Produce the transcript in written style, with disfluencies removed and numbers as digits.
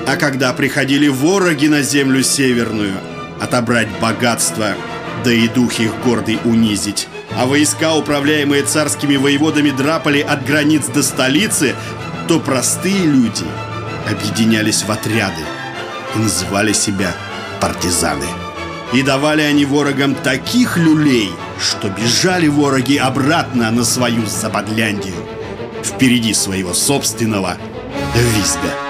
А когда приходили вороги на землю северную, отобрать богатство, да и дух их гордый унизить, а войска, управляемые царскими воеводами, драпали от границ до столицы, то простые люди объединялись в отряды и называли себя партизаны. И давали они ворогам таких люлей, что бежали вороги обратно на свою Западляндию, впереди своего собственного визга.